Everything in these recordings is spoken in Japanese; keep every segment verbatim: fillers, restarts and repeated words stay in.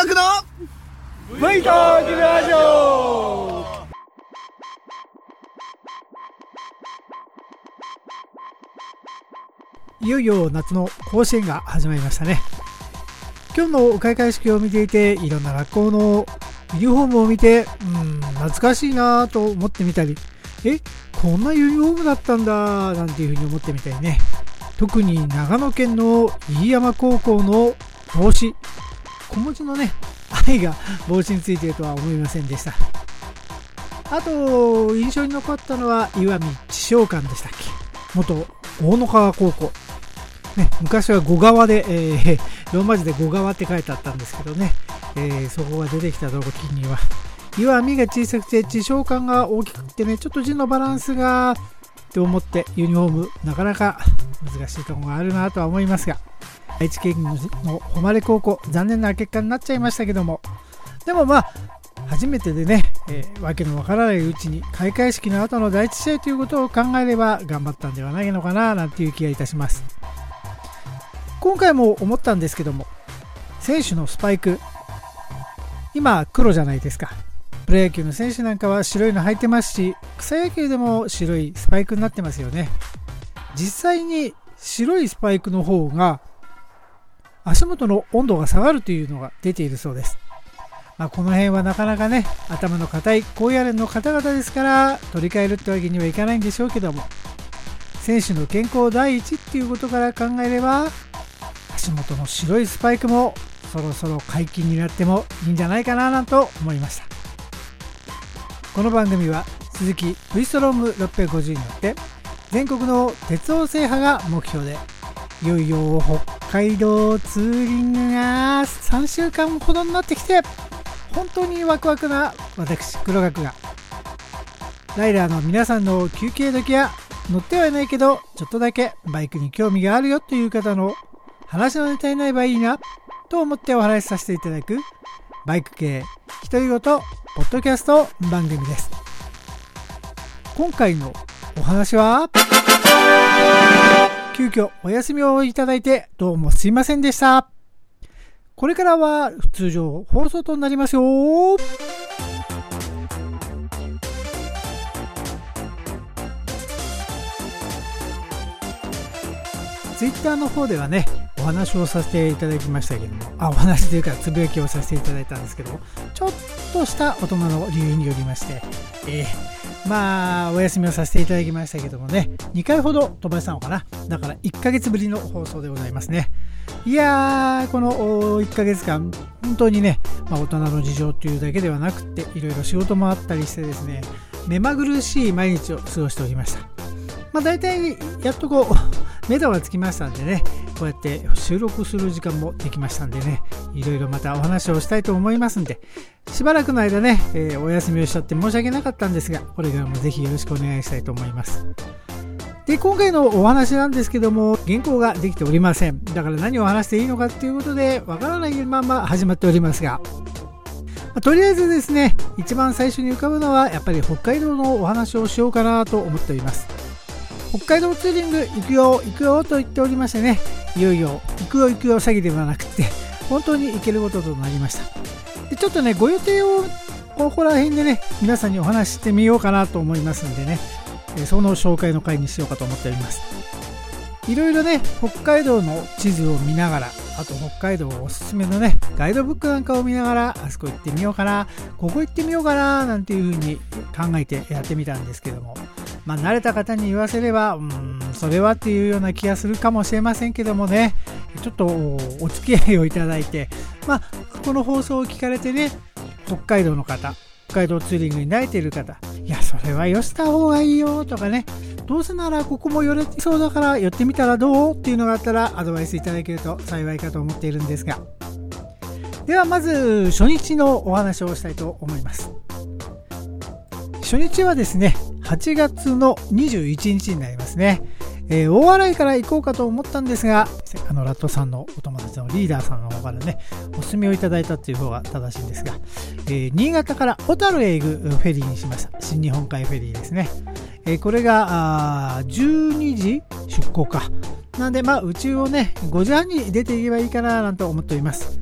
学のブイトークラジオ。いよいよ夏の甲子園が始まりましたね。今日の開会式を見ていて、いろんな学校のユニフォームを見て、うん懐かしいなと思ってみたり、えこんなユニフォームだったんだなんていうふうに思ってみたりね。特に長野県の飯山高校の帽子、小文字のね愛が帽子についているとは思いませんでした。あと印象に残ったのは石見智商館でしたっけ。元大野川高校ね、昔は五川で、えー、ローマ字で五川って書いてあったんですけどね、えー、そこが出てきた時には石見が小さくて智商館が大きくてね、ちょっと字のバランスがと思ってユニフォームなかなか難しいところがあるなとは思いますが、愛知県の誉高校残念な結果になっちゃいましたけども、でもまあ初めてでね、えー、わけのわからないうちに開会式の後の第一試合ということを考えれば頑張ったんではないのかななんていう気がいたします。今回も思ったんですけども、選手のスパイク今黒じゃないですか。プロ野球の選手なんかは白いの履いてますし、草野球でも白いスパイクになってますよね。実際に白いスパイクの方が足元の温度が下がるというのが出ているそうです。まあ、この辺はなかなかね頭の固い高野連の方々ですから取り替えるってわけにはいかないんでしょうけども、選手の健康第一っていうことから考えれば足元の白いスパイクもそろそろ解禁になってもいいんじゃないかなと思いました。この番組は鈴木 V ストロームろっぴゃくごじゅうによって全国の鉄道制覇が目標で、いよいよ北海道ツーリングがさんしゅうかんほどになってきて本当にワクワクな私黒学がライダーの皆さんの休憩時や乗ってはいないけどちょっとだけバイクに興味があるよという方の話のネタになればいいなと思ってお話しさせていただくバイク系独り言ポッドキャスト番組です。今回のお話は急遽お休みをいただいてどうもすいませんでした。これからは通常放送となりますよ。ツイッターの方ではねお話をさせていただきましたけども、あお話というかつぶやきをさせていただいたんですけども、ちょっとした大人の理由によりまして、えー、まあお休みをさせていただきましたけどもね、にかいほど飛ばしたのかな。だからいっかげつぶりの放送でございますね。いやーこのいっかげつかん本当にね、まあ、大人の事情というだけではなくていろいろ仕事もあったりしてですね、目まぐるしい毎日を過ごしておりました。まあ大体やっとこう目処がつきましたんでね、こうやって収録する時間もできましたんでね、いろいろまたお話をしたいと思いますんで、しばらくの間ね、えー、お休みをしちゃって申し訳なかったんですが、これからもぜひよろしくお願いしたいと思います。で今回のお話なんですけども、原稿ができておりません。だから何を話していいのかっていうことでわからないまま始まっておりますが、まあ、とりあえずですね、一番最初に浮かぶのはやっぱり北海道のお話をしようかなと思っております。北海道ツーリング行くよ行くよと言っておりましてね、いよいよ行くよ行くよ詐欺ではなくて本当に行けることとなりました。でちょっとねご予定をここら辺でね皆さんにお話ししてみようかなと思いますんでね、その紹介の回にしようかと思っております。いろいろね北海道の地図を見ながら、あと北海道おすすめのねガイドブックなんかを見ながら、あそこ行ってみようかな、ここ行ってみようかななんていう風に考えてやってみたんですけども、まあ慣れた方に言わせればうーんそれはっていうような気がするかもしれませんけどもね、ちょっとお付き合いをいただいて、まあこの放送を聞かれてね北海道の方、北海道ツーリングに慣れている方、いやそれはよした方がいいよとかね、どうせならここも寄れそうだから寄ってみたらどうっていうのがあったらアドバイスいただけると幸いかと思っているんですが、ではまず初日のお話をしたいと思います。初日はですねはちがつのにじゅういちにちになりますね。えー、大洗から行こうかと思ったんですが、あのラットさんのお友達のリーダーさんの方からねお勧めをいただいたっていう方が正しいんですが、えー、新潟から小樽へ行くフェリーにしました。新日本海フェリーですね。えー、これがじゅうにじ出港かなんで、まあ宇宙をねごじはんに出ていけばいいかななんて思っております。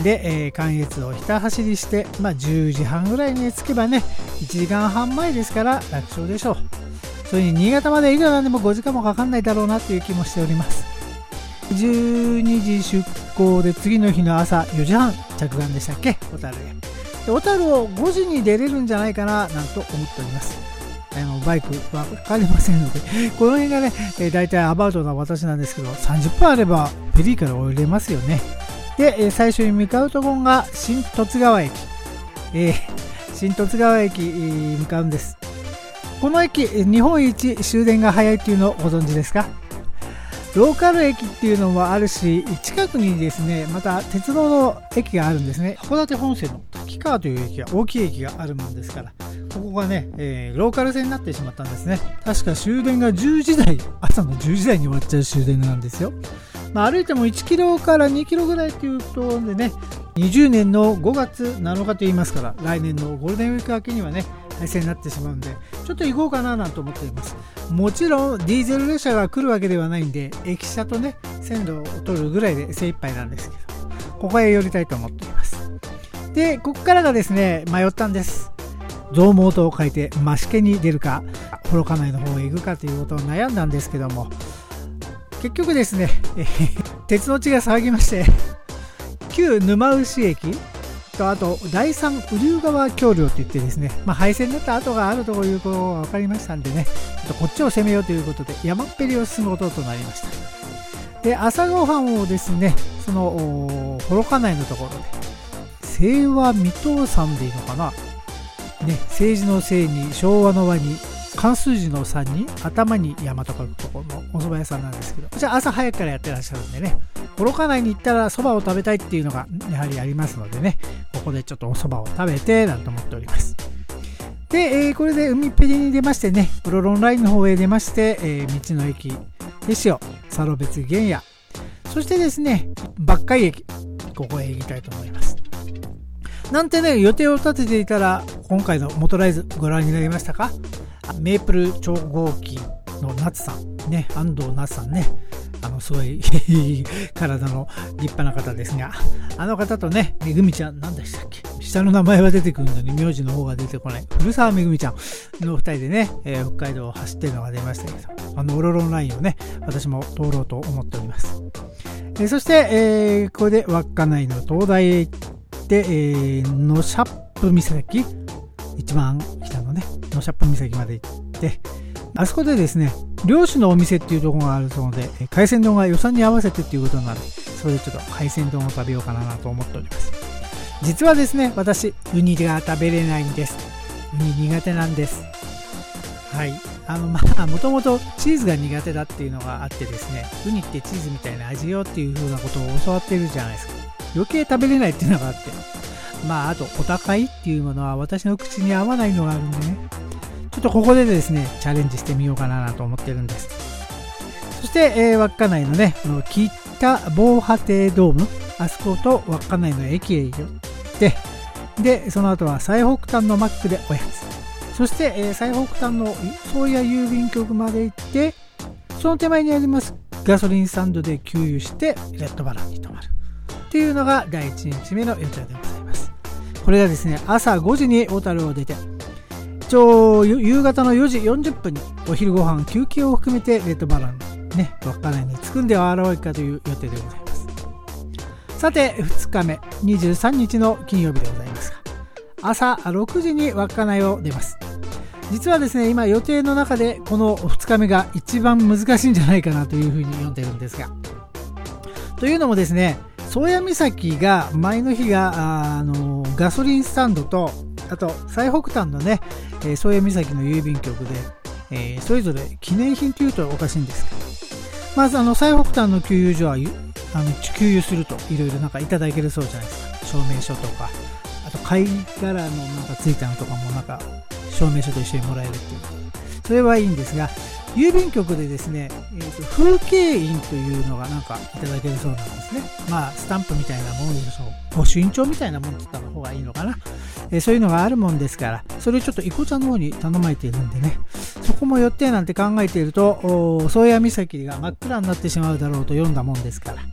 で、えー、関越をひた走りして、まあ、じゅうじはんぐらいに着けばね、いちじかんはんまえですから楽勝でしょう。それに新潟までいくらでもごじかんもかかんないだろうなという気もしております。じゅうにじ出港で次の日の朝よじはん着岸でしたっけ、小樽へ。で小樽をごじに出れるんじゃないかななんと思っております。あのバイクは分かりませんので、この辺がね、えー、大体アバウトな私なんですけど、さんじゅっぷんあればフェリーから降りれますよね。で、えー、最初に向かうところが新十津川駅、えー、新十津川駅、えー、向かうんです。この駅、日本一終電が早いっていうのをご存知ですか？ローカル駅っていうのもあるし、近くにですね、また鉄道の駅があるんですね。函館本線の滝川という駅が、大きい駅があるもんですから、ここがね、えー、ローカル線になってしまったんですね。確か終電がじゅうじ台、朝のじゅうじ台に終わっちゃう終電なんですよ。まあ、歩いてもいちキロからにキロぐらいっていうところでね、にじゅうねんのごがつなのかと言いますから、来年のゴールデンウィーク明けにはね、廃線になってしまうんで、ちょっと行こうかななんて思っています。もちろんディーゼル列車が来るわけではないんで、駅舎とね、線路を取るぐらいで精一杯なんですけど、ここへ寄りたいと思っています。で、ここからがですね、迷ったんです。増毛と書いて増毛に出るか、幌加内の方へ行くかということを悩んだんですけども、結局ですね、えー、鉄の血が騒ぎまして、旧沼牛駅と、あと第三雨竜川橋梁といってですね、まあ、廃線になった跡があるということが分かりましたんでね、ちょっとこっちを攻めようということで山っぺりを進むこととなりました。で、朝ごはんをですね、その幌加内のところで清和水戸山でいいのかな、ね、政治のせいに昭和の和に漢数字のさんに頭に山と書くところのお蕎麦屋さんなんですけど、こちら朝早くからやってらっしゃるんでね、幌加内に行ったら蕎麦を食べたいっていうのがやはりありますのでね、ここでちょっとお蕎麦を食べてなんて思っております。で、えー、これで海っぺりに出ましてね、プロロンラインの方へ出まして、えー、道の駅ですよ、佐呂別原野、そしてですね、抜海駅、ここへ行きたいと思います。なんてね、予定を立てていたら、今回のモトライズご覧になりましたか？メープル超合金の夏さん、ね、安藤夏さんね、あの、すごい体の立派な方ですが、あの方とね、めぐみちゃん、何でしたっけ？下の名前は出てくるのに、名字の方が出てこない。古澤めぐみちゃんの二人でね、えー、北海道を走ってるのが出ましたけど、あの、オロロンラインをね、私も通ろうと思っております。えー、そして、えー、これで稚内の東大へ行って、えー、ノシャップ岬、一番北のね、ノシャップ岬まで行って、あそこでですね、漁師のお店っていうところがあるので、海鮮丼が予算に合わせてっていうことになるので、それでちょっと海鮮丼を食べようかなと思っております。実はですね、私、ウニが食べれないんです。ウニ苦手なんです。はい。あの、まあ、もともとチーズが苦手だっていうのがあってですね、ウニってチーズみたいな味よっていう風なことを教わってるじゃないですか。余計食べれないっていうのがあって。まあ、あと、お高いっていうものは私の口に合わないのがあるんでね。ちょっとここでですね、チャレンジしてみようかなと思ってるんです。そして、えー、稚内のね、北防波堤ドーム、あそこと稚内の駅へ行って、で、その後は最北端のマックでおやつ。そして、えー、最北端の宗谷郵便局まで行って、その手前にありますガソリンスタンドで給油して、レッドバランに泊まる。っていうのがだいいちにちめの予定でございます。これがですね、朝ごじに小樽を出て、一応夕方のよじよんじゅっぷんにお昼ご飯休憩を含めてレッドバランね、稚内に着くんではあろうかという予定でございます。さてふつかめにじゅうさんにちの金曜日でございますが、朝ろくじに稚内を出ます。実はですね、今予定の中でこのふつかめが一番難しいんじゃないかなというふうに読んでるんですが、というのもですね、宗谷岬が前の日が あ, あのガソリンスタンドと、あと最北端のね、えー、宗谷岬の郵便局で、えー、それぞれ記念品というとおかしいんですけど、まずあの最北端の給油所はあの給油するといろいろなんかいただけるそうじゃないですか。証明書とか、あと貝殻のなんかついたのとかもなんか証明書と一緒にもらえるっていう、それはいいんですが、郵便局でですね、えー、と風景印というのがなんかいただけるそうなんですね。まあスタンプみたいなものでしょう、御朱印帳みたいなものって言った方がいいのかな、えー、そういうのがあるもんですから、それをちょっといこちゃんの方に頼まれているんでね、そこも寄ってなんて考えていると、宗谷岬が真っ暗になってしまうだろうと読んだもんですから、ふつ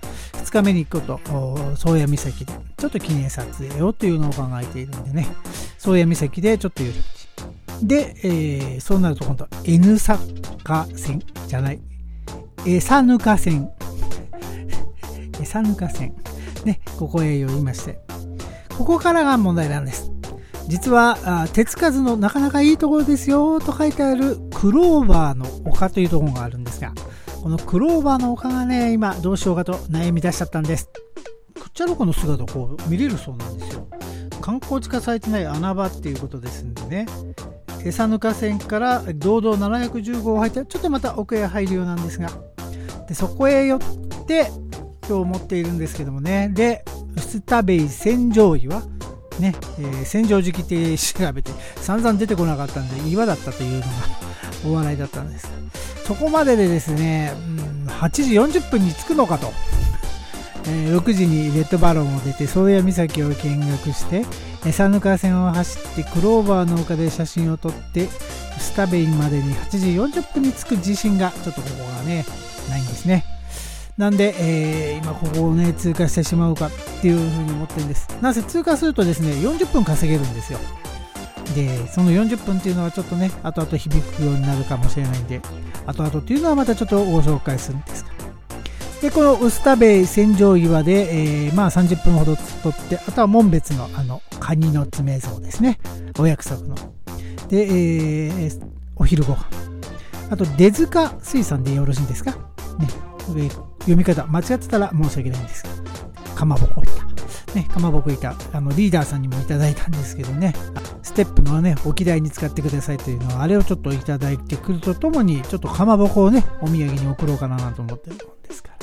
つかめに行くこと宗谷岬でちょっと記念撮影をというのを考えているんでね、宗谷岬でちょっと寄り道で、えー、そうなると今度は N 坂線じゃないエサヌカ線エサヌカ線ね、ここへ寄りまして、ここからが問題なんです。実は手つかずのなかなかいいところですよと書いてあるクローバーの丘というところがあるんですが、このクローバーの丘がね、今どうしようかと悩み出しちゃったんです。クッチャロコの姿をこう見れるそうなんですよ。観光地化されてない穴場っていうことですんでね、エサヌカ線から道道ななひゃくじゅうごを入ってちょっとまた奥へ入るようなんですが、でそこへ寄って今日持っているんですけどもね、でウスタベイ千畳岩ね、えー、千畳敷って調べて散々出てこなかったんで岩だったというのがお笑いだったんです。そこまででですね、うん、はちじよんじゅっぷんに着くのかと、えー、ろくじにレッドバロンを出て宗谷岬を見学してエサヌカ線を走ってクローバーの丘で写真を撮ってウスタベイまでにはちじよんじゅっぷんに着く自信がちょっとここがねないんですね。なんで、えー、今ここをね通過してしまうかっていうふうに思ってるんです。なぜ通過するとですねよんじゅっぷん稼げるんですよ。でそのよんじゅっぷんっていうのはちょっとね後々響くようになるかもしれないんで、後々っていうのはまたちょっとご紹介するんですが、でこのウスタベイ千畳岩で、えー、まあさんじゅっぷんほど取って、あとは紋別のあのカニの爪像ですね、お約束ので、えー、お昼ご飯、あと出塚水産でよろしいんですかね、読み方間違ってたら申し訳ないんですけど、かまぼこ板、ね、かまぼこ板、あのリーダーさんにもいただいたんですけどね、ステップのね置き台に使ってくださいというのはあれをちょっといただいてくるとともに、ちょっとかまぼこをねお土産に送ろうかなと思ってるもんですから。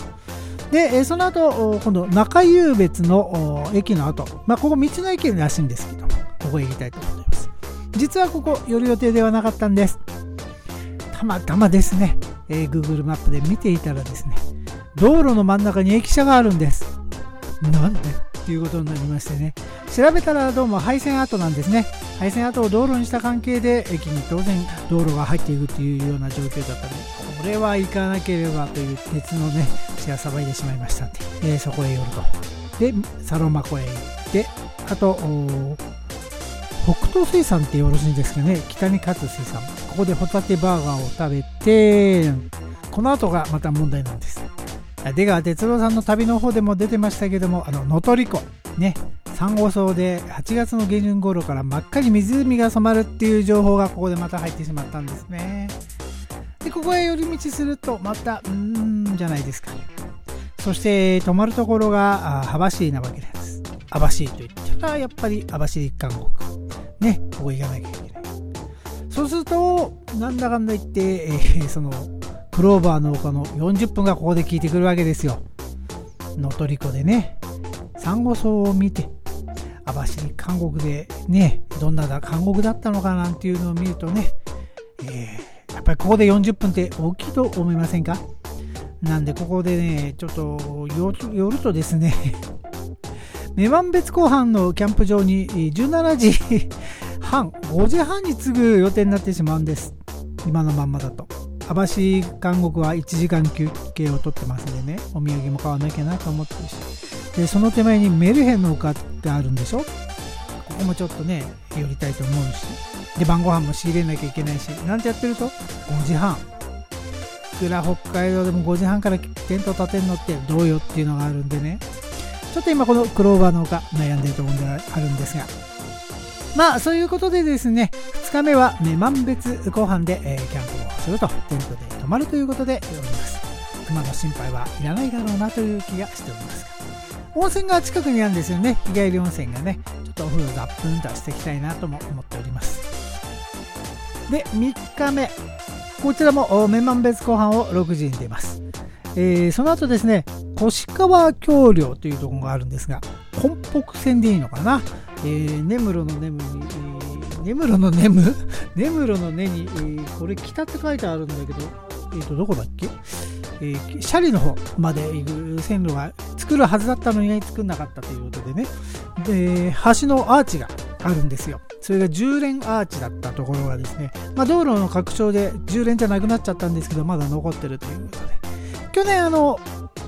でその後今度中湧別の駅の後、まあここ道の駅らしいんですけども、ここへ行きたいと思います。実はここ寄る予定ではなかったんです。たまたまですね、えー、Google マップで見ていたらですね、道路の真ん中に駅舎があるんです。なんでっていうことになりましてね、調べたらどうも廃線跡なんですね。廃線跡を道路にした関係で駅に当然道路が入っていくというような状況だったので、これは行かなければという鉄のね血がさばいてしまいましたんで、えー、そこへ寄ると。でサロマ湖へ行って、あと北東水産ってよろしいんですけどね、北に勝水産、ここでホタテバーガーを食べて、この後がまた問題なんです。出川哲朗さんの旅の方でも出てましたけども、あの能取湖ね、サンゴ礁ではちがつの下旬頃から真っ赤に湖が染まるっていう情報がここでまた入ってしまったんですね。でここへ寄り道するとまたうーんじゃないですか。そして泊まるところが網走なわけです。網走といったらやっぱり網走監獄ね、ここ行かなきゃいけない。そうするとなんだかんだ言って、えー、そのクローバーの丘のよんじゅっぷんがここで効いてくるわけですよ。能取湖でねサンゴ礁を見て、網走監獄でねどんな監獄だったのかなんていうのを見るとね、えー、やっぱりここでよんじゅっぷんって大きいと思いませんか。なんでここでねちょっと寄るとですね女満別湖畔のキャンプ場にじゅうしちじはんごじはんに着く予定になってしまうんです。今のまんまだと網走監獄はいちじかん休憩を取ってますんでね、お土産も買わなきゃなと思ってるし、でその手前にメルヘンの丘ってあるんでしょ。ここもちょっとね寄りたいと思うし、で晩ご飯も仕入れなきゃいけないし、なんてやってるとごじはん、いくら北海道でもごじはんからテント立てるのってどうよっていうのがあるんでね、ちょっと今このクローバーの丘悩んでるところではあるんですが、まあそういうことでですね、ふつかめは女満別湖畔で、えー、キャンプをすると、テントで泊まるということでおります。熊の心配はいらないだろうなという気がしておりますが、温泉が近くにあるんですよね。日帰り温泉がね、ちょっとお風呂ザップンとしていきたいなとも思っております。でみっかめ、こちらも女満別湖畔をろくじに出ます。えー、その後ですね、越川橋梁というところがあるんですが、根北線でいいのかな、えー、根室の根に、えー、根室の根む根室の根に、えー、これ北って書いてあるんだけど、えーとどこだっけ、えー、斜里の方まで行く線路が作るはずだったのに作んなかったということでね、で橋のアーチがあるんですよ。それがじゅう連アーチだったところがですね、まあ、道路の拡張でじゅう連じゃなくなっちゃったんですけど、まだ残ってるということで、去年あの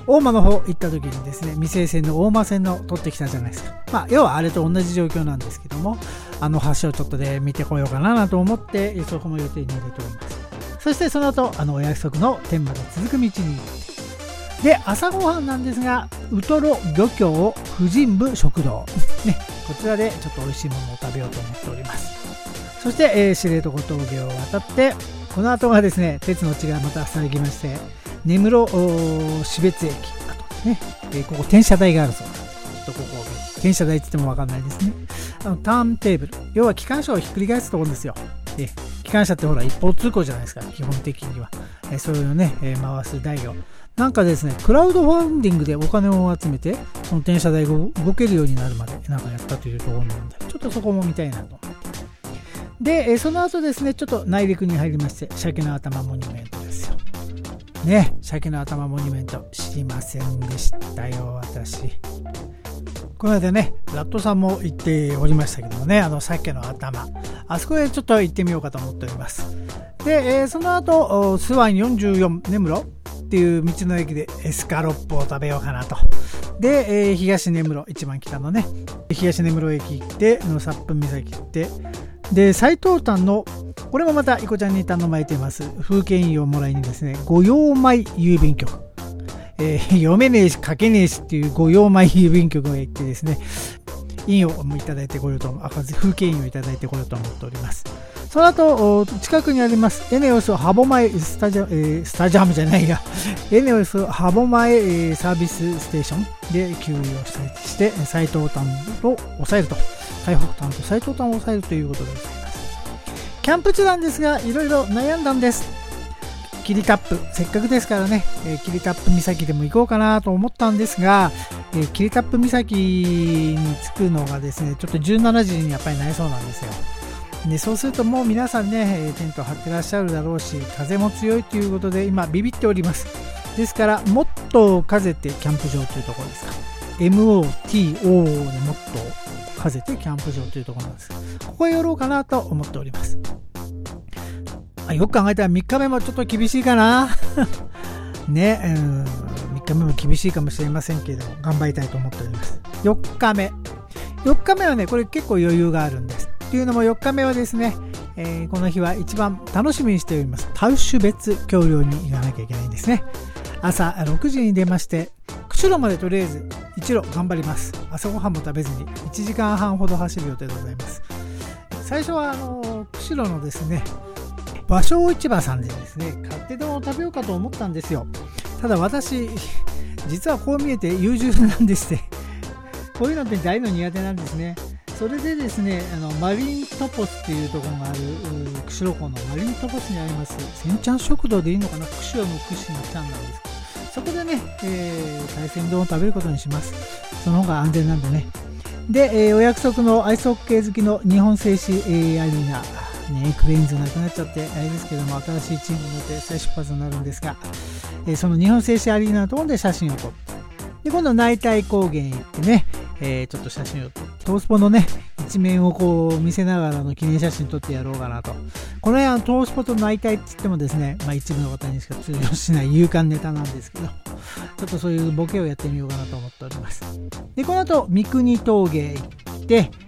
大間の方行った時にですね、未成線の大間線の取ってきたじゃないですか。まあ要はあれと同じ状況なんですけども、あの橋をちょっとで見てこようかなと思ってそこも予定に入れております。そしてその後あのお約束の天まで続く道に行って、で朝ごはんなんですが、ウトロ漁協婦人部食堂ね、こちらでちょっと美味しいものを食べようと思っております。そして、えー、知床峠を渡って、この後がですね、鉄の血がまた遮りまして、根室標津駅、あとね、えー、ここ転車台があるそうなんで、ちょっとここ転車台って言っても分かんないですね。あのターンテーブル、要は機関車をひっくり返すところですよ。で機関車ってほら一方通行じゃないですか、基本的には。えー、それをね、えー、回す台をなんかですね、クラウドファンディングでお金を集めて、その転車台が動けるようになるまでなんかやったというところなので、ちょっとそこも見たいなと思って。で、えその後ですね、ちょっと内陸に入りまして、鮭の頭モニュメントですよ。ね、鮭の頭モニュメント知りませんでしたよ、私。この間ね、ラットさんも行っておりましたけどもね、あの鮭の頭、あそこへちょっと行ってみようかと思っております。で、えー、その後、スワンよんじゅうよん根室っていう道の駅でエスカロップを食べようかなと。で、えー、東根室、一番北のね、東根室駅行って、のさっぷん岬行って、で、最東端の、これもまたイコちゃんに頼まれています、風景印をもらいにですね、五葉米郵便局。えー、読めねえし書けねえしっていう五葉米郵便局へ行ってですね、印をいただいてこようと、風景印をいただいてこようと思っております。その後、近くにありますエネオス歯舞スタジアム、えー、スタジアムじゃないや、エネオス歯舞、えー、サービスステーションで給油をして、最東端を抑えると、最北端と最東端を抑えるということでございます。キャンプ地なんですが、いろいろ悩んだんです。霧タップ、せっかくですからね、えー、霧タップ岬でも行こうかなと思ったんですが、えー、霧タップ岬に着くのがですね、ちょっとじゅうしちじにやっぱりなりそうなんですよ。でそうするともう皆さんね、テント張ってらっしゃるだろうし、風も強いということで今ビビっております。ですからもっと風ってキャンプ場というところですか、 エムオーティーオー でもっと風ってキャンプ場というところなんです。ここへ寄ろうかなと思っております。あ、よく考えたらみっかめもちょっと厳しいかなね、うん、みっかめも厳しいかもしれませんけれども、頑張りたいと思っております。よっかめよっかめはね、これ結構余裕があるんです。というのもよっかめはですね、えー、この日は一番楽しみにしておりますタウシュベツ橋梁に行かなきゃいけないんですね。朝ろくじに出まして、釧路までとりあえず一路頑張ります。朝ごはんも食べずにいちじかんはんほど走る予定でございます。最初はあの釧路のですね、芭蕉市場さんでですね、勝手丼を食べようかと思ったんですよ。ただ私実はこう見えて優柔なんでしてこういうのって大の苦手なんですね。それでですね、あのマリントポスっていうところがある釧路港のマリントポスにありますせんちゃん食堂でいいのかな、釧路の屈指のちゃんなんですけど、そこでね、えー、海鮮丼を食べることにします。その方が安全なんでね。で、えー、お約束のアイスホッケー好きの日本製紙、えー、アリーナね、クレインズなくなっちゃってあれですけども、新しいチームによって再出発になるんですが、えー、その日本製紙アリーナのところで写真を撮って、で今度内帯高原へ行ってね、えー、ちょっと写真を撮って、トースポのね一面をこう見せながらの記念写真撮ってやろうかなと。この辺はトースポと内帯って言ってもですね、まあ、一部の方にしか通用しない勇敢ネタなんですけど、ちょっとそういうボケをやってみようかなと思っております。でこの後三国峠へ行って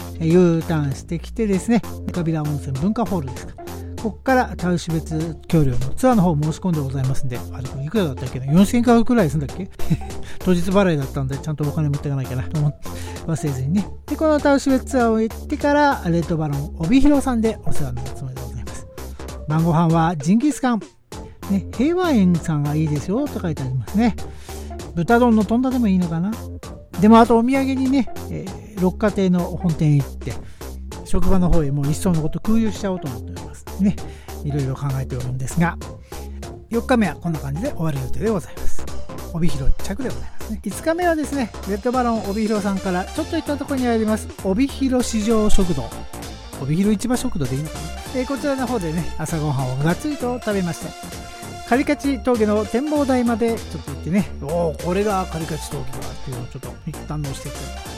U ターンしてきてですね、岡平温泉文化ホールですか、ここからタウシュベツ橋梁のツアーの方申し込んでございますんで、あれこれいくらだったっけな、よんせんえんかくらいするんだっけ当日払いだったんでちゃんとお金持っていかなきゃなと思って忘れずにね。でこのタウシュベツツアーを行ってからレッドバロン帯広さんでお世話になるつもりでございます。晩ご飯はジンギスカン、ね、平和園さんがいいですよと書いてありますね。豚丼の豚でもいいのかな。でもあとお土産にね、えー、六花亭の本店へ行って職場の方へもう一層のこと空輸しちゃおうと思っておりますね。いろいろ考えておるんですが、よっかめはこんな感じで終わる予定でございます。帯広着でございますね。いつかめはですね、レッドバロン帯広さんからちょっと行ったところにあります帯広市場食堂、帯広市場食堂でいいのかな、えー、こちらの方でね朝ごはんをがっつりと食べまして、カリカチ峠の展望台までちょっと行ってね、おーこれがカリカチ峠だっていうのをちょっと堪能していきたいと思います。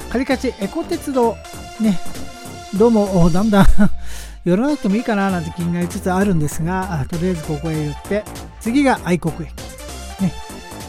カリカチエコ鉄道ね、どうもだんだん寄らなくてもいいかななんて気になりつつあるんですが、とりあえずここへ寄って、次が愛国駅ね、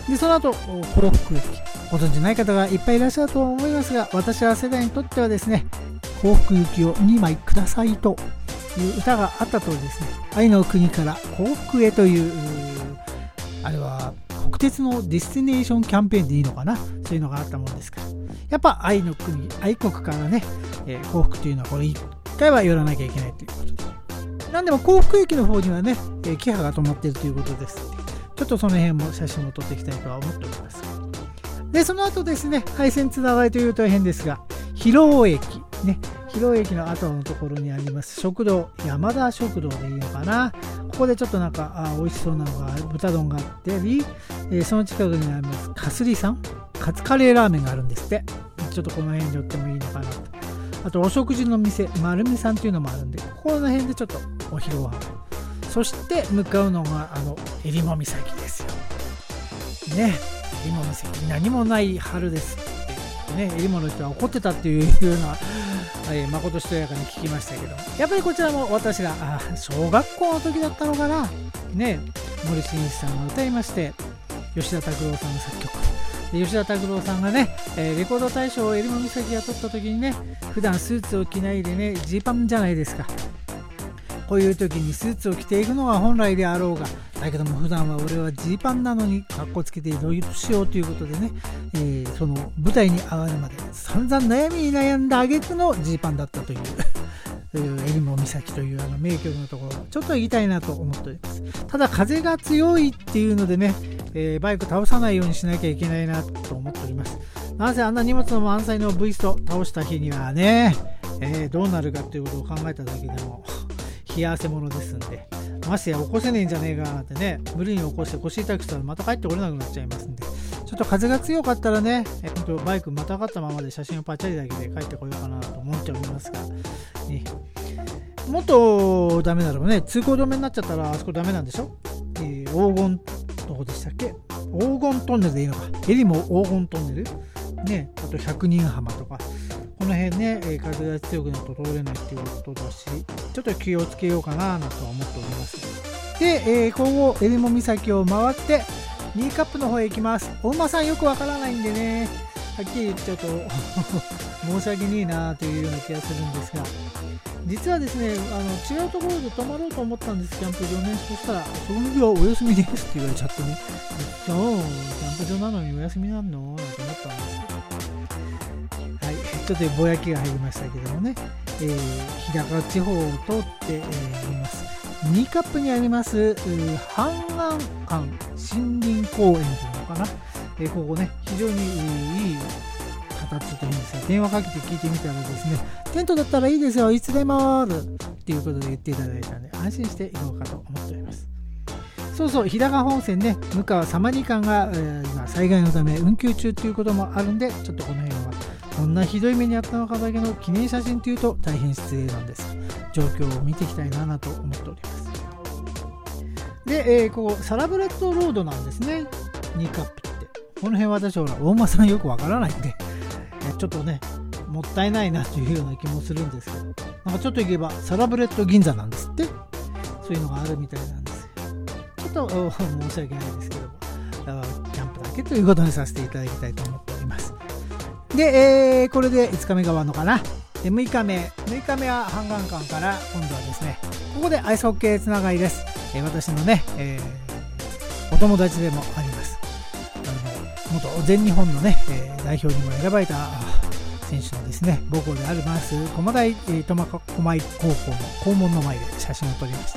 でその後幸福駅、ご存じない方がいっぱいいらっしゃると思いますが、私は世代にとってはですね、幸福行きをにまいくださいという歌があった通りですね、愛の国から幸福へという、あれは国鉄のディスティネーションキャンペーンでいいのかな、そういうのがあったもんですから、やっぱ愛の国、愛国からね、えー、幸福というのはこれいっかいは寄らなきゃいけないということで、なんでも幸福駅の方にはね、えー、キハが止まっているということですので、ちょっとその辺も写真を撮っていきたいとは思っております。でその後ですね、廃線つながりというと変ですが、広尾駅ね、広尾駅の後のところにあります食堂、山田食堂でいいのかな、ここでちょっとなんかあ美味しそうなのが豚丼があってり、えー、その近くにありますかすりさん、カツカレーラーメンがあるんですって。ちょっとこの辺に寄ってもいいのかなと。あとお食事の店丸美さんっていうのもあるんで、ここの辺でちょっとお昼ご飯を、そして向かうのがあの襟裳岬ですよね。襟裳岬、何もない春ですってね、襟裳の人は怒ってたっていうような、えー、まことしとやかに聞きましたけど、やっぱりこちらも私があ小学校の時だったのかなね、森進一さんが歌いまして、吉田拓郎さんの作曲で、吉田拓郎さんがね、えー、レコード大賞を襟裳岬が取った時にね、普段スーツを着ないでね、ジーパンじゃないですか。こういう時にスーツを着ていくのが本来であろうが、だけども普段は俺はジーパンなのに格好つけてどういうしようということでね、えー、その舞台に上がるまで散々悩みに悩んだ挙句のジーパンだったという襟裳岬というあの名曲のところをちょっと言いたいなと思っております。ただ風が強いっていうのでね、えー、バイク倒さないようにしなきゃいけないなと思っております。なぜあんな荷物の満載のブイスト倒した日にはね、えー、どうなるかということを考えただけでも冷や汗ものですんで、ましてや起こせねえんじゃねえかなってね、無理に起こして腰痛くしたらまた帰ってこれなくなっちゃいますんで、ちょっと風が強かったらね、えー、バイクまたがったままで写真をパチャリだけで帰ってこようかなと思っておりますが、ね、もっとダメならばね、通行止めになっちゃったらあそこダメなんでしょ、えー、黄金どこでしたっけ、黄金トンネルでいいのか、襟裳黄金トンネルね、あと百人浜とかこの辺ね、えー、風が強くなると通れないっていうことだし、ちょっと気をつけようかなとは思っております。で、えー、今後襟裳岬を回ってニーカップの方へ行きます。お馬さんよくわからないんでね、はっきり言っちゃうと申し訳ねえなというような気がするんですが、実はですね、あの違うところで泊まろうと思ったんです、キャンプ場ね。そしたらその日はお休みですって言われちゃってね、じゃあキャンプ場なのにお休みなんのなんて思ったんですけど、はい、ちょっとぼやきが入りましたけどもね、えー、日高地方を通って、えー、います。ニーカップにあります阪安館森林公園というのかな、えー、ここね非常にいい形というんですが、電話かけて聞いてみたらですね、テントだったらいいですよ、いつでもあるっていうことで言っていただいたので安心して行こうかと思っております。そうそう、日高本線ね、向川サマリ間が、えー、今災害のため運休中ということもあるんで、ちょっとこの辺はこんなひどい目にあったのかだけの記念写真というと大変失礼なんです。状況を見ていきたいなと思っております。で、えー、ここサラブレッドロードなんですね、ニーカップって。この辺私ほら大間さんよくわからないんで、えー、ちょっとねもったいないなというような気もするんですけど、なんかちょっと行けばサラブレッド銀座なんですって、そういうのがあるみたいなんです。ちょっと申し訳ないですけども、キャンプだけということにさせていただきたいと思っております。で、えー、これでいつかめが終わるのかな。でむいかめむいかめは阪岸館から今度はですね、ここでアイスホッケーつながりです。えー、私のね、えー、お友達でもあります。あの元全日本のね、えー、代表にも選ばれた選手のですね母校であります駒大苫小牧高校の校門の前で写真を撮りました。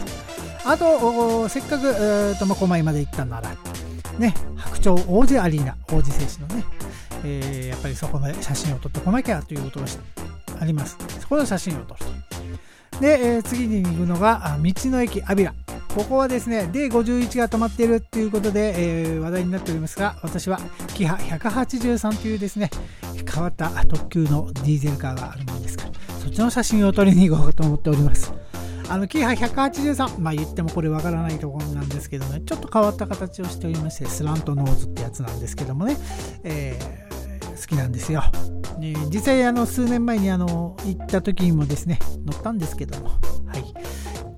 あとせっかく苫小牧まで行ったならね、白鳥王子アリーナ、王子選手のね、えー、やっぱりそこで写真を撮ってこなきゃということがあります。そこで写真を撮ると。で、えー、次に行くのが道の駅アビラ。ここはですね ディーごじゅういち が止まっているということで、えー、話題になっておりますが、私はキハひゃくはちじゅうさんというですね変わった特急のディーゼルカーがあるものですから、そっちの写真を撮りに行こうと思っております。あのキハひゃくはちじゅうさん、まあ言ってもこれわからないところなんですけどね、ちょっと変わった形をしておりまして、スラントノーズってやつなんですけどもね、えー、好きなんですよ。ね、実際あの数年前にあの行った時にもですね乗ったんですけども、はい、こ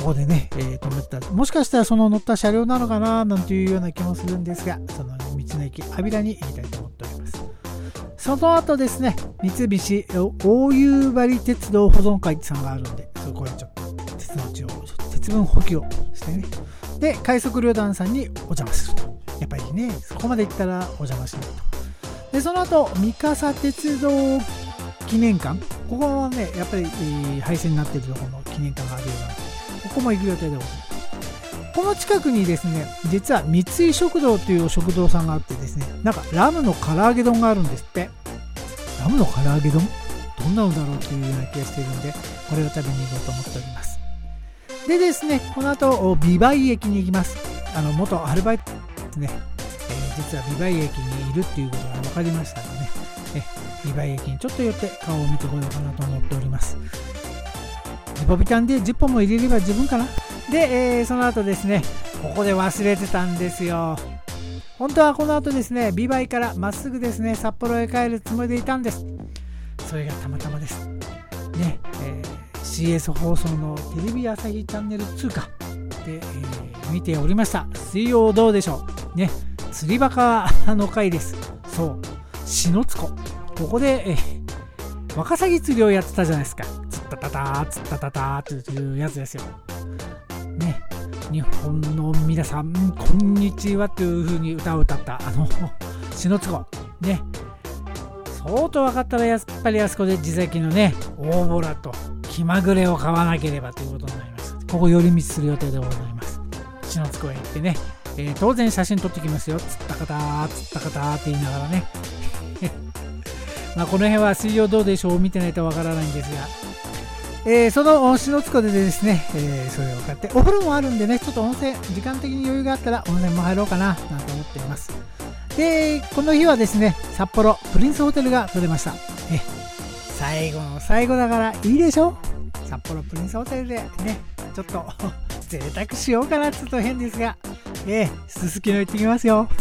こでね、えー、止めた、もしかしたらその乗った車両なのかななんていうような気もするんですが、その道の駅安平に行きたいと思っております。その後ですね、三菱大夕張鉄道保存会さんがあるんで、そこへちょっと鉄の地を鉄分補給をしてね、で快速旅団さんにお邪魔すると、やっぱりねそこまで行ったらお邪魔しないと。でその後三笠鉄道記念館、ここはねやっぱり、えー、廃線になっているところの記念館があるようなので、ここも行く予定でございます。この近くにですね、実は三井食堂という食堂さんがあってですね、なんかラムの唐揚げ丼があるんですって。ラムの唐揚げ丼どんなのだろうというような気がしているので、これを食べに行こうと思っております。でですね、この後美唄駅に行きます。あの元アルバイトですね、えー、実は美唄駅にいるっていうことが分かりましたのでね、え美唄駅にちょっと寄って顔を見てこようかなと思っております。リポビタンでじゅっぽんも入れれば十分かな。で、えー、その後ですね、ここで忘れてたんですよ。本当はこの後ですね、美唄からまっすぐですね、札幌へ帰るつもりでいたんです。それがたまたまです。ね、えー、シーエス 放送のテレビ朝日チャンネルにかで、えー、見ておりました。水曜どうでしょう。ね、釣りバカの回です。そう、篠津湖。ここで、えー、ワカサギ釣りをやってたじゃないですか。つったたたー、つったたたーっていうやつですよ。ね、日本の皆さんこんにちはという風に歌を歌ったあの篠津湖ね、相当分かったらやっぱりあそこで地酒のね大ボラと気まぐれを買わなければということになります。ここ寄り道する予定でございます。篠津湖へ行ってね、えー、当然写真撮ってきますよ。つったかたーつったかたーって言いながらねまあこの辺は水曜どうでしょうを見てないとわからないんですが、えー、その篠津湖でですね、えー、それを買ってお風呂もあるんでね、ちょっと温泉時間的に余裕があったら温泉も入ろうかななんて思っています。でこの日はですね、札幌プリンスホテルが取れました。え最後の最後だからいいでしょ。札幌プリンスホテルでねちょっと贅沢しようかな。ちょっと変ですが、えー、すすきの行ってきますよ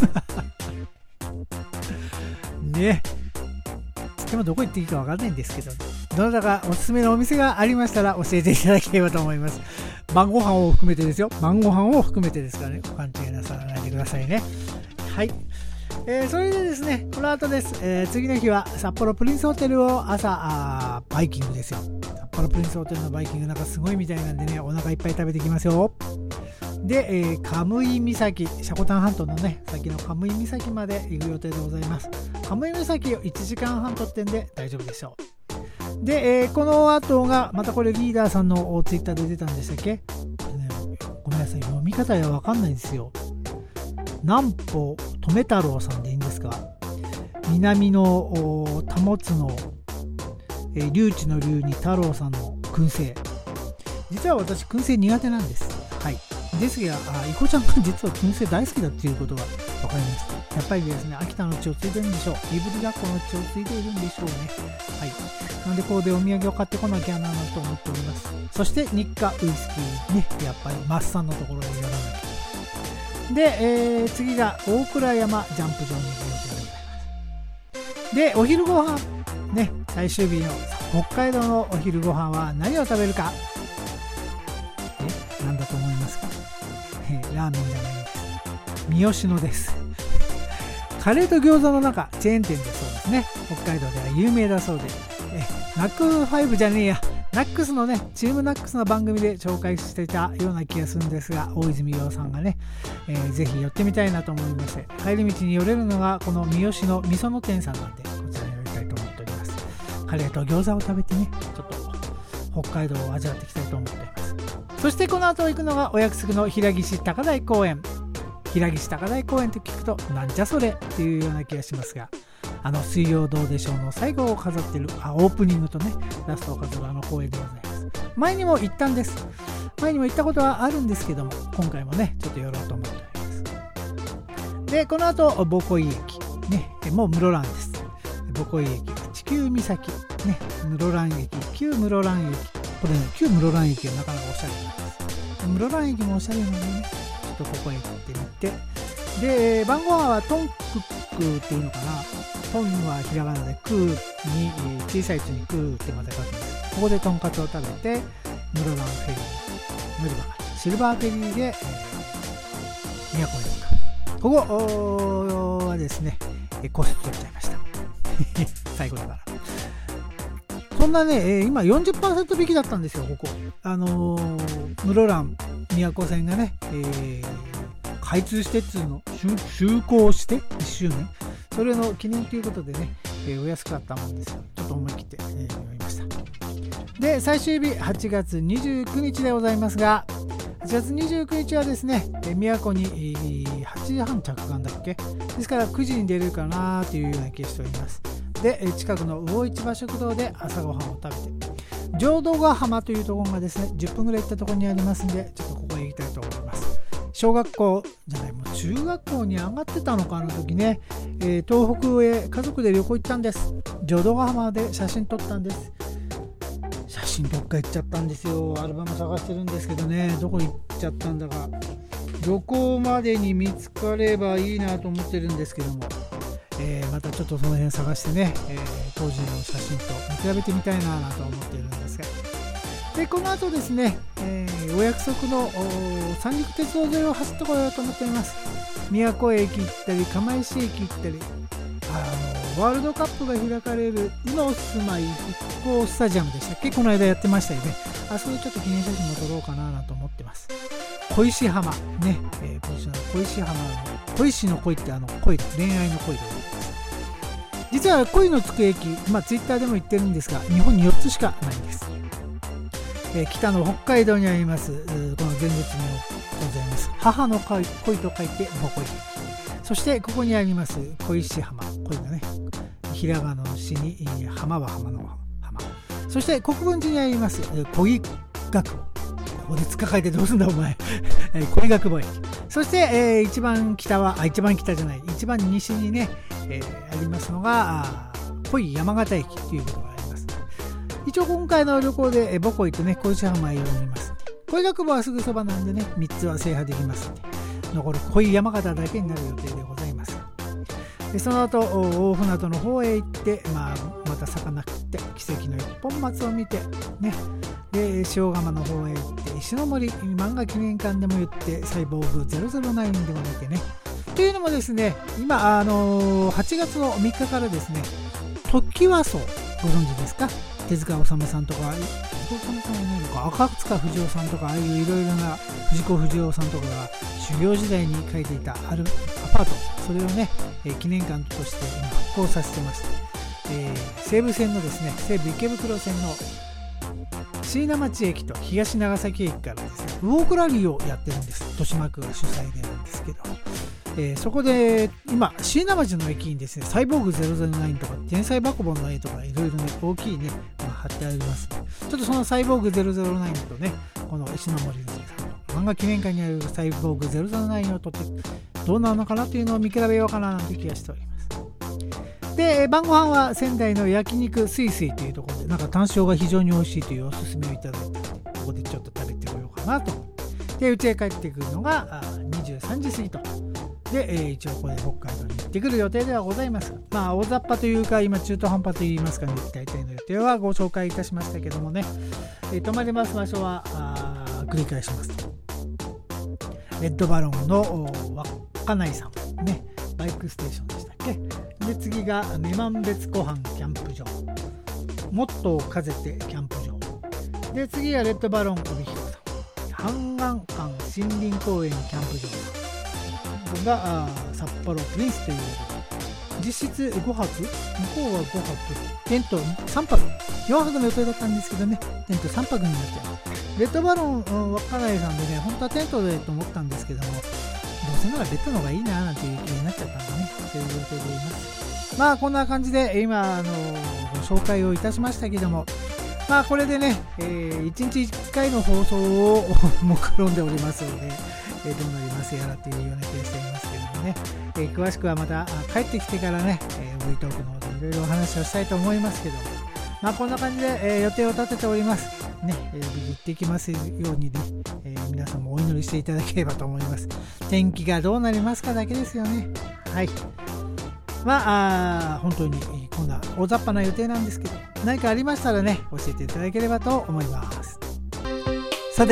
ね、でもどこ行っていいか分かんないんですけど、どなたかおすすめのお店がありましたら教えていただければと思います。晩ご飯を含めてですよ。晩ご飯を含めてですからね、ご勘違いなさらないでくださいね。はい、えー、それでですね、この後です、えー、次の日は札幌プリンスホテルを朝あバイキングですよ。札幌プリンスホテルのバイキングなんかすごいみたいなんでね、お腹いっぱい食べてきますよ。で、えー、カムイ岬、積丹半島のね先のカムイ岬まで行く予定でございます。カムイ岬をいちじかんはん取ってんで大丈夫でしょう。で、えー、この後がまたこれリーダーさんのツイッターで出たんでしたっけ、ね、ごめんなさい、読み方は分かんないですよ。南方留太郎さんでいいんですか。南の保つの、えー、留置の留に太郎さんの燻製。実は私燻製苦手なんです。はい。ですが、いこちゃんが実は燻製大好きだっていうことが分かりました。やっぱりですね、秋田の血を継いでるんでしょう。いぶりがっこの血を継いでいるんでしょうね。はい。なんでこうでお土産を買ってこなきゃなと思っております。そして日課ウイスキーね、やっぱりマッサンのところに寄らなきゃ。で、えー、次が大倉山ジャンプ場に行く予定でございます。で、お昼ご飯ね、最終日の北海道のお昼ご飯は何を食べるか。え、なんだと思いますか。えー、ラーメンじゃないんです。三好野です。カレーと餃子の中チェーン店でそうですね。北海道では有名だそうで、えナックファイブじゃねえや。ナックスのね、チームナックスの番組で紹介していたような気がするんですが、大泉洋さんがね、えー、ぜひ寄ってみたいなと思いまして、帰り道に寄れるのがこの三好の味噌の店さんなんで、こちらに寄りたいと思っております。カレーと餃子を食べてね、ちょっと北海道を味わっていきたいと思っております。そしてこの後行くのがお約束の平岸高台公園。平岸高台公園と聞くとなんじゃそれっていうような気がしますが、あの水曜どうでしょうの最後を飾っているあオープニングとねラストを飾るあの公園でございます。前にも行ったんです。前にも行ったことはあるんですけども、今回もねちょっと寄ろうと思っております。でこの後母恋駅ね、もう室蘭です。母恋駅地球岬ね、室蘭駅旧室蘭駅、これね旧室蘭駅はなかなかおしゃれなんです。室蘭駅もおしゃれなのでね、ちょっとここへ行ってみて、で晩ご飯はトンクックっていうのかな。トンはひらがなでクーに小さい「つ」にクーってまた書くんです。ここでとんかつを食べて室蘭フェリー乗り場がシルバーフェリーで、えー、宮古へ向かう。ここはですねコース取っちゃいました最後だから。そんなね、今 よんじゅっパーセント 引きだったんですよ、ここ。あのー、室蘭宮古線がね、えー、開通してっつうの、就航していっしゅうねん。それの記念ということでね、えー、お安かったもんですよ。ちょっと思い切って、えー、読みました。で、最終日はちがつにじゅうくにちでございますが、はちがつにじゅうくにちはですね、宮古にはちじはん着岸だっけ？ですからくじに出るかなというような気がしております。で、近くの魚市場食堂で朝ごはんを食べて、浄土ヶ浜というところがですね、じゅっぷんぐらい行ったところにありますんで、ちょっとここへ行きたいと思います。小学校じゃない、もう中学校に上がってたのか、あの時ね、えー、東北へ家族で旅行行ったんです。浄土ヶ浜で写真撮ったんです。写真どっか行っちゃったんですよ。アルバム探してるんですけどね、どこ行っちゃったんだか。旅行までに見つかればいいなと思ってるんですけども、えー、またちょっとその辺探してね、えー、当時の写真と見比べてみたいなと思っているんですが、でこの後ですね、えー、お約束の三陸鉄道沿いを走ってこようと思っています。宮古駅行ったり釜石駅行ったり、あのワールドカップが開かれる宇野住まい復興スタジアムでしたっけ、この間やってましたよね。あそこでちょっと記念写真も撮ろうかなと思ってます。小石浜ね、えー、小石浜の小石の恋ってあの恋で恋愛の恋でございます。実は恋のつく駅、まあツイッターでも言ってるんですが、日本によっつしかないんです。えー、北の北海道にあります、この前日にございます母の恋と書いてボコイ。そしてここにあります小石浜、恋がね、ひらがなの詩に浜は浜の浜。そして国分寺にあります小木学校、ここでつか書いてどうすんだお前小木学坊駅。そして、えー、一番北はあ一番北じゃない一番西にね、えー、ありますのが小井山形駅ということがあります。一応今回の旅行で、えー、ボコイとね小石浜へ寄ります。小井学坊はすぐそばなんでねみっつは制覇できますので、残る小井山形だけになる予定でございます。でその後大船渡の方へ行って、まあ、また魚食って奇跡の一本松を見てね、で塩釜の方へ行って石の森漫画記念館でも言ってサイボーグゼロゼロナインでも見てね。というのもですね、今あのー、はちがつのみっかからですね、トキワ荘ご存知ですか？手塚治虫さんとか、手塚治虫さんはいないのか、赤塚不二夫さんとか、ああいういろいろな藤子不二雄さんとかが修行時代に書いていたあるアパート、それをね、えー、記念館として今復興させてまして、えー、西武線のですね、西武池袋線の椎名町駅と東長崎駅からですね、ウォークラリーをやってるんです。豊島区が主催でなんですけど、えー、そこで今椎名町の駅にですね、サイボーグゼロゼロナインとか天才バコボンの絵とかいろいろね大きいね、まあ、貼ってありますので、ちょっとそのサイボーグゼロゼロナインとね、この石森さんの漫画記念館にあるサイボーグゼロゼロナインを撮ってどうなのかなというのを見比べようかななんて気がしております。で晩ご飯は仙台の焼肉すいすいというところで、なんか単勝が非常に美味しいというおすすめをいただいたので、ここでちょっと食べてこようかなと。で家へ帰ってくるのがにじゅうさんじ過ぎと。で、えー、一応これ北海道に行ってくる予定ではございます。まあ大雑把というか今中途半端といいますかね、大体の予定はご紹介いたしましたけどもね、えー、泊まります場所は繰り返しますと、レッドバロンの稚内さんね、バイクステーションでしたっけ。で次が女満別湖畔キャンプ場、もっと風てキャンプ場で、次はレッドバロン帯広さん、半岸館森林公園キャンプ場が札幌プリンスということで、実質ごはく、向こうはごはく、テントさんぱく、よんはくの予定だったんですけどね、テントさんぱくになっちゃいます。レッドバロン稚内さんでね、本当はテントでと思ったんですけども、どうせならベッドの方がいいななんていう気になっちゃったんでね、そういう予定でいます。まあこんな感じで今あのご紹介をいたしましたけども、まあこれでね、えー、いちにちいっかいの放送を目論んでおりますので、えー、どうなりますやらというような気がしていますけどもね、えー、詳しくはまた帰ってきてからね、えー、V トークの方でいろいろお話をしたいと思いますけども、まあこんな感じで、えー、予定を立てておりますね、えー、無事行ってきますようにね、えー、皆さんもお祈りしていただければと思います。天気がどうなりますかだけですよね。はい、まあ、あ本当にこんな大雑把な予定なんですけど、何かありましたらね教えていただければと思います。さて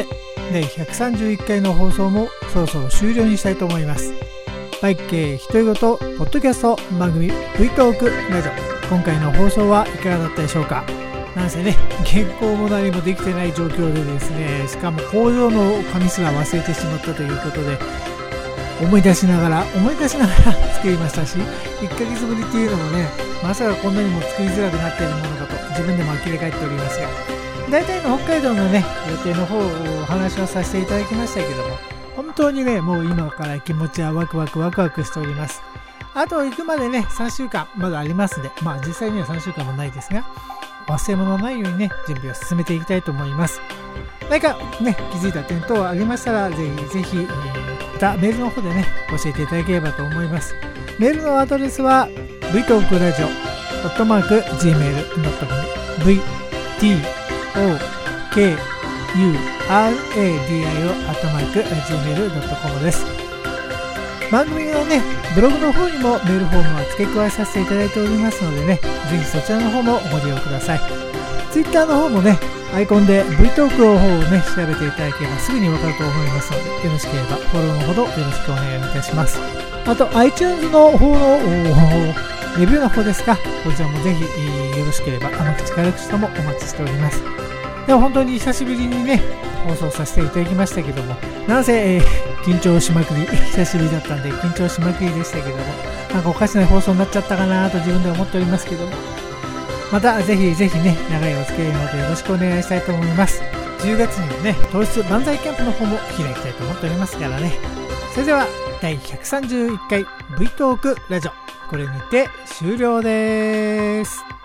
だいひゃくさんじゅういっかいの放送もそろそろ終了にしたいと思います。バイク系独り言ポッドキャスト番組 V トークラジオ、今回の放送はいかがだったでしょうか。なんせね、原稿も何もできてない状況でですね、しかも工場の紙すら忘れてしまったということで、思い出しながら思い出しながら作りましたし、いっかげつぶりっていうのもね、まさかこんなにも作りづらくなっているものかと自分でも呆れ返っておりますが、大体の北海道のね予定の方をお話をさせていただきましたけども、本当にねもう今から気持ちはワクワクワクワクしております。あと行くまでねさんしゅうかんまだありますんで、まあ実際にはさんしゅうかんもないですが、忘れ物ないようにね準備を進めていきたいと思います。何かね気づいた点等ありましたら、ぜひぜひ、えー、またメールの方でね教えていただければと思います。メールのアドレスは ブイトークラジオアットマーク ジーメールドットコム ブイティーオーケーユーアールエーディーアイオ アットマーク ジーメールドットコム です。番組のねブログの方にもメールフォームを付け加えさせていただいておりますのでね、ぜひそちらの方もご利用ください。ツイッターの方もねアイコンで V トークの方をね調べていただければすぐにわかると思いますので、よろしければフォローのほどよろしくお願いいたします。あと iTunes の方のレビューの方ですか、こちらもぜひよろしければ甘口軽口ともお待ちしております。では本当に久しぶりにね放送させていただきましたけども、なんせ、えー、緊張しまくり久しぶりだったんで緊張しまくりでしたけども、なんかおかしな放送になっちゃったかなと自分では思っておりますけども、またぜひぜひね長いお付き合いのほどよろしくお願いしたいと思います。じゅうがつにはね糖質万歳キャンプの方も開きたいと思っておりますからね。それではだいひゃくさんじゅういっかい V トークラジオ、これにて終了です。